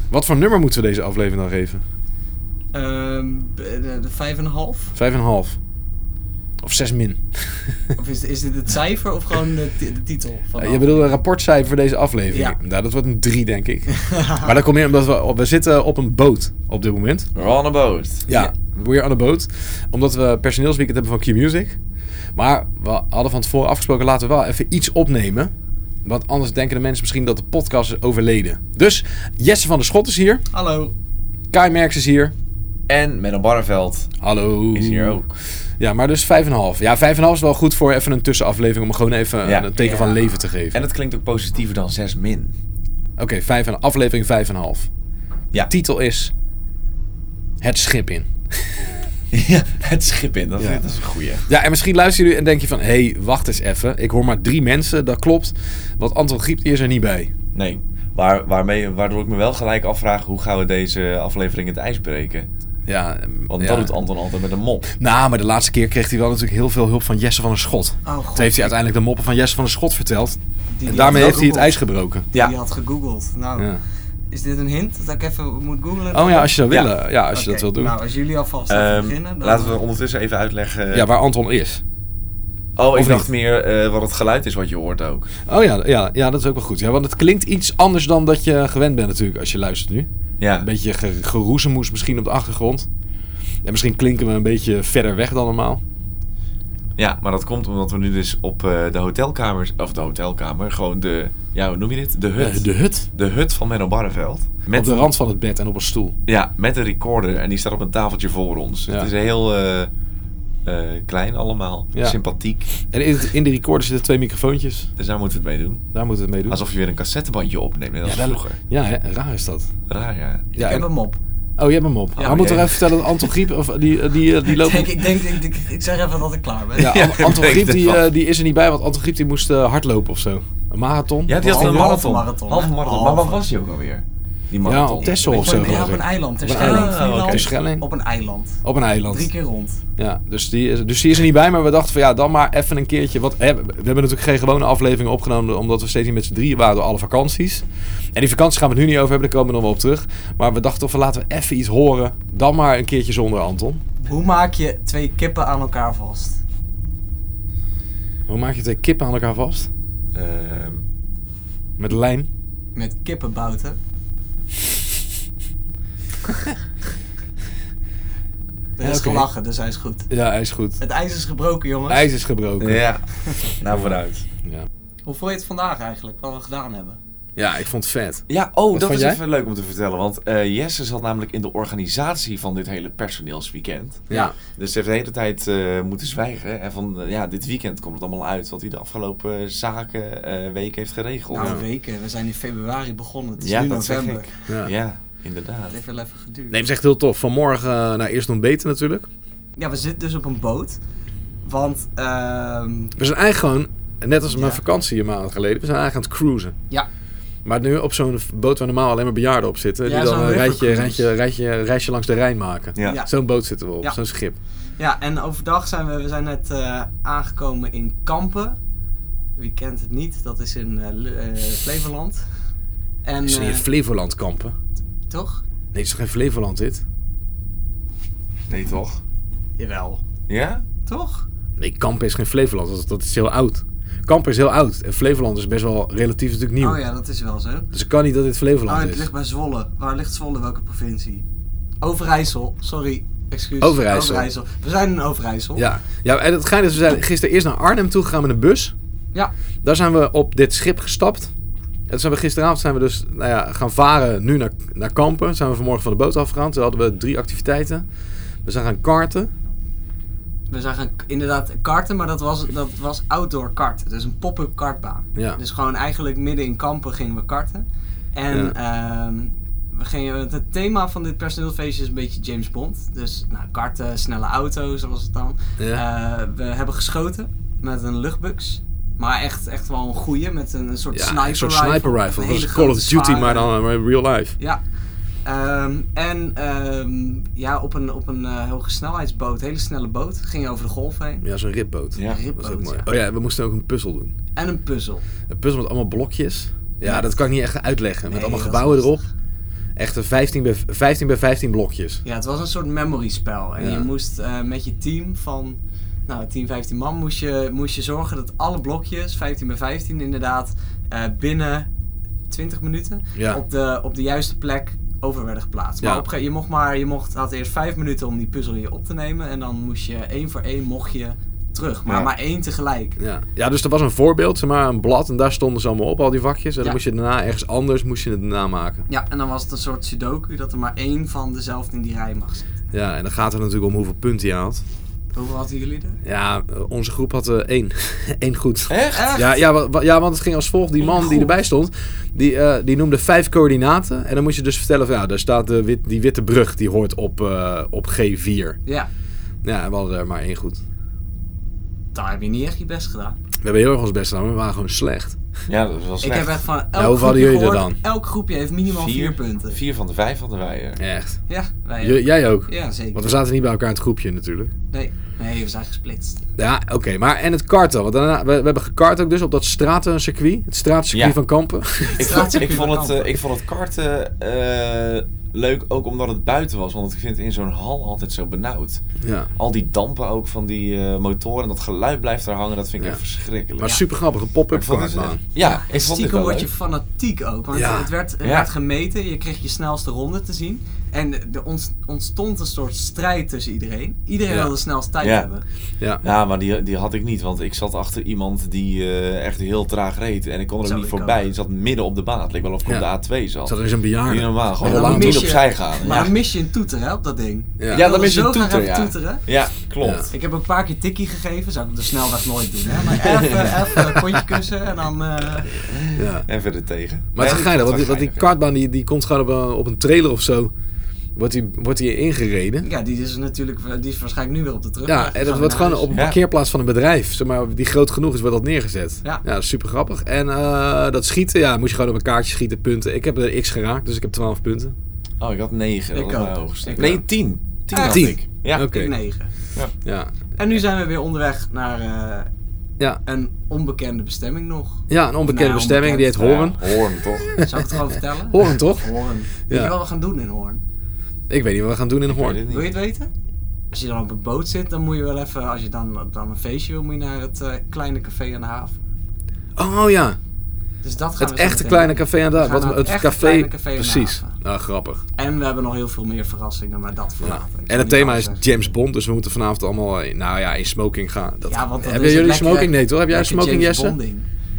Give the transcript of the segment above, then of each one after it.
Wat voor nummer moeten we deze aflevering dan geven? De 5,5. 5,5. Of 6 min. Of is dit het cijfer of gewoon de titel? Van Je bedoelt een rapportcijfer voor deze aflevering? Ja. Nou, dat wordt een 3, denk ik. Maar dat komt meer omdat we zitten op een boot op dit moment. We're on a boat. Ja, we're on a boat. Omdat we personeelsweekend hebben van Q-Music. Maar we hadden van tevoren afgesproken, laten we wel even iets opnemen. Want anders denken de mensen misschien dat de podcast is overleden. Dus Jesse van der Schot is hier. Hallo. Kai Merks is hier. En Menno Barneveld Hallo. is hier ook. Ja, maar dus 5,5. Ja, 5,5 is wel goed voor even een tussenaflevering om gewoon even een teken van leven te geven. En het klinkt ook positiever dan 6 min. Oké, aflevering 5,5. Ja. De titel is Het Schip in. Ja, het schip in. Dat is een goeie. Ja, en misschien luisteren jullie en denk je van... Hé, wacht eens even. Ik hoor maar 3 mensen, dat klopt. Want Anton Griep is er niet bij. Nee, waardoor ik me wel gelijk afvraag... hoe gaan we deze aflevering het ijs breken? Ja, Want dat doet Anton altijd met een mop. Nou, maar de laatste keer kreeg hij wel natuurlijk heel veel hulp van Jesse van der Schot. Oh, God. Toen heeft hij uiteindelijk de moppen van Jesse van der Schot verteld. Die En daarmee had heeft hij het gegoogeld. ijs gebroken. Ja. Die had gegoogeld. Nou, Ja. is dit een hint dat ik even moet googlen? Oh ja, als je zou Ja. willen. Ja, als je dat Oké, wil doen. Nou, als jullie alvast even beginnen. Dan... Laten we ondertussen even uitleggen... Ja, waar Anton is. Oh, ik Of dacht niet? meer wat het geluid is wat je hoort ook. Oh ja, dat is ook wel goed. Ja, want het klinkt iets anders dan dat je gewend bent natuurlijk als je luistert nu. Ja. Een beetje geroezemoes misschien op de achtergrond. En misschien klinken we een beetje verder weg dan normaal. Ja, maar dat komt omdat we nu dus op de hotelkamers... Of de hotelkamer, gewoon de... Ja, hoe noem je dit? De hut. De hut. De hut van Menno Barneveld. Op de rand van het bed en op een stoel. Ja, met een recorder. En die staat op een tafeltje voor ons. Ja. Het is heel klein allemaal. Ja. Sympathiek. En in de recorder zitten 2 microfoontjes. Dus daar moeten we het mee doen. Daar moeten we het mee doen. Alsof je weer een cassettebandje opneemt. Net als vroeger. Ja, hè? Raar is dat. Raar, ja. Ja, ik heb hem op. Oh, je hebt hem op. Ja, Maar moeten we oké. even vertellen dat Anton Griep, of die loopt... Ik zeg even dat ik klaar ben. Ja, Anton ik Griep weet het wel. die is er niet bij, want Anton Griep die moest hardlopen of zo. Een marathon. Ja, die had een Halve marathon. marathon, Halve hè? marathon. Maar waar was hij ook alweer? Die Ja, marathon. op Texel of zo. Ja, geloof op een ik. eiland. Ter Op een Schelling, eiland. Vlieland. Ter Schelling. Op een eiland. Op een eiland. 3 keer rond. Ja, dus die is er niet bij, maar we dachten van ja, dan maar even een keertje. Want we hebben natuurlijk geen gewone aflevering opgenomen, omdat we steeds niet met z'n drieën waren door alle vakanties. En die vakanties gaan we het nu niet over hebben, daar komen we nog wel op terug. Maar we dachten toch van laten we even iets horen, dan maar een keertje zonder Anton. Hoe maak je 2 kippen aan elkaar vast? Hoe maak je 2 kippen aan elkaar vast? Met lijm. Met kippenbouten. Er is oké. gelachen, dus hij is goed. Ja, hij is goed. Het ijs is gebroken, jongens. IJs is gebroken. Ja. Nou, vooruit. Ja. Hoe vond je het vandaag eigenlijk, wat we gedaan hebben? Ja, ik vond het vet. Ja, Wat dat vond is jij? even leuk om te vertellen. Want Jesse zat namelijk in de organisatie van dit hele personeelsweekend. Ja. Dus ze heeft de hele tijd moeten zwijgen. En van dit weekend komt het allemaal uit wat hij de afgelopen week heeft geregeld. Nou, Ja. weken. We zijn in februari begonnen. Het is Ja, nu dat zeg november. ik. Ja. Ja, inderdaad. Het heeft wel even geduurd. Nee, het is echt heel tof. Vanmorgen, eerst nog beten natuurlijk. Ja, we zitten dus op een boot. Want, We zijn eigenlijk gewoon, net als mijn Ja. vakantie een maand geleden, we zijn eigenlijk aan het cruisen. ja, Maar nu op zo'n boot waar normaal alleen maar bejaarden op zitten, Ja, die dan zo'n een rivercruise. reisje langs de Rijn maken. Ja. Ja. Zo'n boot zitten we op, Ja. zo'n schip. ja, en overdag zijn we zijn net aangekomen in Kampen. Wie kent het niet? Dat is in Flevoland. En, Is er niet in Flevoland kampen? toch? Nee, het is toch geen Flevoland dit? Nee, toch? Jawel. Ja? Toch? Nee, Kampen is geen Flevoland, dat is heel oud. Kampen is heel oud en Flevoland is best wel relatief natuurlijk nieuw. Oh ja, dat is wel zo. Dus het kan niet dat dit Flevoland Oh, het is. ligt bij Zwolle. Waar ligt Zwolle? Welke provincie? Overijssel. Sorry. Excuus. Overijssel. We zijn in Overijssel. Ja, en het gein is, we zijn gisteren eerst naar Arnhem toe gegaan met een bus. Ja. Daar zijn we op dit schip gestapt. En toen zijn we gisteravond dus gaan varen nu naar Kampen. Toen zijn we vanmorgen van de boot afgegaan. Toen hadden we 3 activiteiten. We zijn gaan karten. We zagen inderdaad karten, maar dat was outdoor karten. Dus een pop-up kartbaan. Ja. Dus gewoon eigenlijk midden in Kampen gingen we karten. En het thema van dit personeelsfeestje is een beetje James Bond. Dus karten, snelle auto's, zoals het dan. Ja. We hebben geschoten met een luchtbux. Maar echt wel een goeie, met een soort sniper rifle. Een soort sniper rifle. Een Dat is hele Call of grote, Duty, zware- maar dan in real life. Ja. Op een hoge snelheidsboot, hele snelle boot, ging je over de golf heen. Ja, zo'n ripboot. Ja, Dat is ook ripboot, mooi. ja. Oh ja, we moesten ook een puzzel doen. En een puzzel. Een puzzel met allemaal blokjes. Ja, Ja. dat kan ik niet echt uitleggen. Met Nee, allemaal dat is gebouwen erop. lastig. Echt een 15 bij 15 blokjes. Ja, het was een soort memory spel. En je moest met je team van 10, 15 man moest je zorgen dat alle blokjes, 15 bij 15 inderdaad, binnen 20 minuten op de juiste plek over werden geplaatst. Maar je had eerst 5 minuten om die puzzel hier op te nemen. En dan moest je 1 voor 1 mocht je terug. Maar 1 tegelijk. Ja, dus er was een voorbeeld, zeg maar, een blad. En daar stonden ze allemaal op, al die vakjes. En dan moest je daarna ergens anders het namaken. Ja, en dan was het een soort sudoku dat er maar 1 van dezelfde in die rij mag zitten. Ja, en dan gaat het natuurlijk om hoeveel punten je haalt. Hoeveel hadden jullie er? Ja, onze groep had 1. 1 goed. Echt? Ja, want het ging als volgt. Die man die erbij stond, die noemde 5 coördinaten. En dan moest je dus vertellen van, daar staat die witte brug, die hoort op G4. Ja. Ja, we hadden er maar 1 goed. Daar heb je niet echt je best gedaan. We hebben heel erg ons best gedaan, maar we waren gewoon slecht. Ja, dat was wel slecht. Ik heb echt van hoeveel hadden jullie er dan? Elk groepje heeft minimaal 4 punten. 4 van de 5 hadden wij. Echt? Ja, wij ook. Jij ook? Ja, zeker. Want we zaten niet bij elkaar in het groepje natuurlijk. Nee, we zijn gesplitst. Ja, oké. Maar en het karten. Want daarna, we hebben gekart ook dus op dat stratencircuit. Het stratencircuit van Kampen. Ik vond het karten leuk ook omdat het buiten was. Want ik vind het in zo'n hal altijd zo benauwd. Ja. Al die dampen ook van die motoren. En dat geluid blijft er hangen. Dat vind ik echt verschrikkelijk. Maar super grappig. Een pop-up kartbaan. Ja, ik vond het wel word je fanatiek ook. Want het werd gemeten. Je kreeg je snelste ronde te zien. En er ontstond een soort strijd tussen iedereen. Iedereen wilde de snelste tijd hebben. Ja, maar die had ik niet. Want ik zat achter iemand die echt heel traag reed. En ik kon er niet voorbij. Die zat midden op de baan. Het leek wel of ik op de A2 zat. Zat er eens een bejaarde. Niet normaal. Gewoon niet opzij gaan. Maar dan mis je een toeter, hè, op dat ding. Ja, dan mis je een toeter, toeteren. Ja, klopt. Ja. Ik heb een paar keer tikkie gegeven. Zou ik op de snelweg nooit doen, hè. Maar even een kontje kussen en dan... Even er tegen. Maar het is geinig, want die kartbaan die komt gewoon op een trailer of zo. Wordt die ingereden? Ja, die is waarschijnlijk nu weer op de terug. Ja, en dat wordt gewoon op een parkeerplaats van een bedrijf. Zeg maar, die groot genoeg is, wordt dat neergezet. Ja, dat is super grappig. En dat schieten, moet je gewoon op een kaartje schieten, punten. Ik heb er X geraakt, dus ik heb 12 punten. Oh, ik had 9. Ik ook. Nee, 10. 10 had ik. Ja, oké. 9. Ja. En nu zijn we weer onderweg naar een onbekende bestemming nog. Ja, een onbekende bestemming, die heet Hoorn. Ja, Hoorn, toch? Zou ik het gewoon vertellen? Hoorn, toch? Hoorn. Weet je wat we gaan doen in Hoorn? Ik weet niet wat we gaan doen in Hoorn. Wil je het weten? Als je dan op een boot zit, dan moet je wel even... Als je dan een feestje wil, moet je naar het kleine café aan de haven. Oh ja. Dus dat gaan het echte kleine café aan de haven. Het café precies. Nou, grappig. En we hebben nog heel veel meer verrassingen, maar dat vanavond. En het thema is James Bond, dus we moeten vanavond allemaal in smoking gaan. Want hebben jullie smoking? Nee, toch? Heb jij smoking, Jesse? Bonding.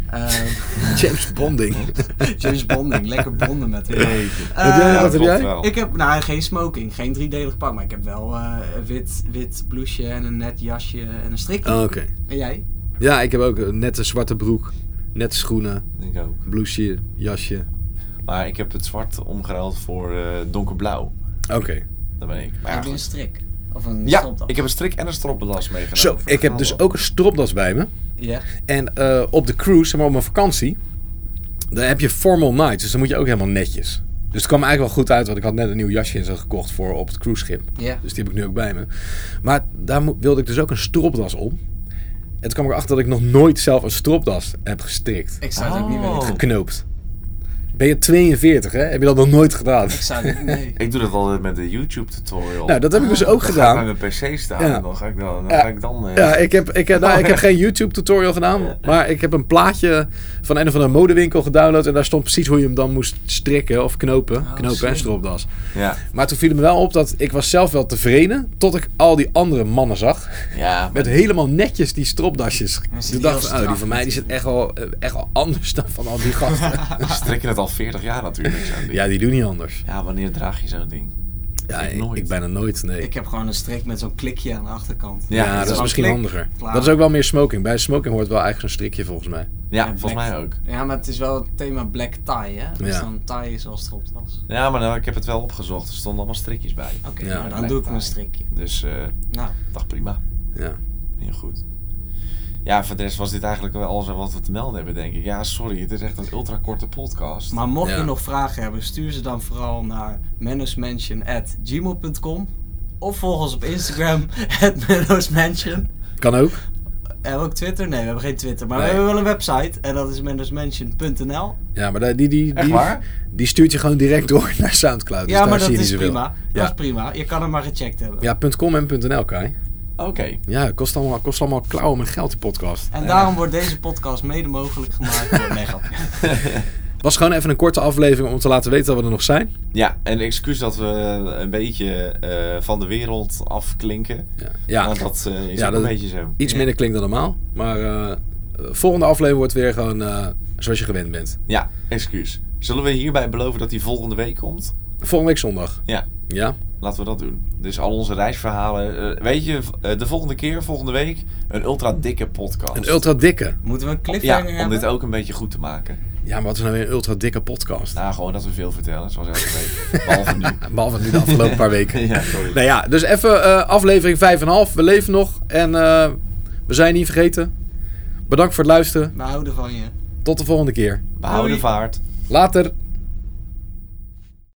James Bonding. James Bonding, lekker bonden met hem. Wat heb jij? Ik heb geen smoking, geen 3-delig pak, maar ik heb wel een wit blouseje en een net jasje en een strikje. Oh, oké. En jij? Ja, ik heb ook een nette zwarte broek, nette schoenen, ik ook. Blouseje, jasje. Maar ik heb het zwart omgeruild voor donkerblauw. Oké. Dat ben ik. Maar heb je een strik? Of een stropdas? Ik heb een strik en een stropdas meegenomen. Zo, ik heb dus ook een stropdas bij me. Ja. En op de cruise, maar op mijn vakantie, dan heb je formal nights, dus dan moet je ook helemaal netjes. Dus het kwam eigenlijk wel goed uit, want ik had net een nieuw jasje in zo gekocht voor op het cruiseschip. Ja. Dus die heb ik nu ook bij me. Maar daar wilde ik dus ook een stropdas om. En toen kwam ik erachter dat ik nog nooit zelf een stropdas heb gestrikt. Ik zou het ook niet weten. Geknoopt. Ben je 42, hè? Heb je dat nog nooit gedaan? Ik zou het nee. Ik doe dat altijd met de YouTube tutorial. Nou, dat heb ik dus ook gedaan. Ga ik bij mijn PC staan en dan ga ik dan... Ja, ik heb geen YouTube tutorial gedaan, maar ik heb een plaatje van een of andere modewinkel gedownload en daar stond precies hoe je hem dan moest strikken of knopen en stropdas. Ja. Maar toen viel het me wel op dat ik was zelf wel tevreden, tot ik al die andere mannen zag. Ja. Met helemaal netjes die stropdasjes. Toen dacht ik, die van mij die zit echt wel anders dan van al die gasten. Die strikken het al 40 jaar natuurlijk. Ja, die doen niet anders. Ja, wanneer draag je zo'n ding? Ja, ik bijna nooit, nee. Ik heb gewoon een strik met zo'n klikje aan de achterkant. Ja, dat is misschien handiger. Klaar. Dat is ook wel meer smoking. Bij smoking hoort wel eigenlijk zo'n strikje volgens mij. Ja, volgens mij ook. Ja, maar het is wel het thema black tie, hè? Dus dan tie zoals stropdas. Ja, maar ik heb het wel opgezocht. Er stonden allemaal strikjes bij. Oké, nou, dan doe ik een strikje. Dus, dacht prima. Ja. Heel goed. Ja, voor de rest was dit eigenlijk wel alles wat we te melden hebben, denk ik. Ja, sorry, het is echt een ultra korte podcast. Maar mocht je nog vragen hebben, stuur ze dan vooral naar menosmansion@gmail.com of volg ons op Instagram @menosmansion. Kan ook. Hebben we ook Twitter? Nee, we hebben geen Twitter. Maar we hebben wel een website. En dat is mendersmansion.nl. Ja, maar die stuurt je gewoon direct door naar Soundcloud. Ja, dus maar dat is prima. Dat is prima. Je kan hem maar gecheckt hebben. Ja, .com en .nl, Kai. Oké. Ja, het kost allemaal klauwen met geld, die podcast. En daarom wordt deze podcast mede mogelijk gemaakt door Megap. Het was gewoon even een korte aflevering om te laten weten dat we er nog zijn. Ja, en excuus dat we een beetje van de wereld afklinken. Ja. Maar dat is ook een beetje zo. Iets minder klinkt dan normaal. Maar volgende aflevering wordt weer gewoon zoals je gewend bent. Ja, excuus. Zullen we hierbij beloven dat die volgende week komt? Volgende week zondag. Ja. Laten we dat doen. Dus al onze reisverhalen. Weet je, de volgende week een ultra dikke podcast. Een ultra dikke? Moeten we een cliffhanger hebben? Om dit ook een beetje goed te maken. Ja, maar wat is nou weer een ultra dikke podcast? Nou, gewoon dat we veel vertellen, zoals elke week. Behalve nu. Behalve nu de afgelopen paar weken. Ja, sorry. Nou ja, dus even aflevering 5,5. We leven nog. En we zijn niet vergeten. Bedankt voor het luisteren. We houden van je. Tot de volgende keer. We houden vaart. Later.